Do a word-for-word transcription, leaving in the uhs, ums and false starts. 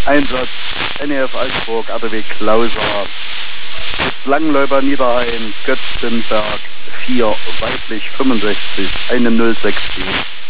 Einsatz N E F Altenburg, A D W Klauser, Langenläuber Niederrhein, Götzenberg vier, weiblich fünfundsechzig, eine null sechs sieben.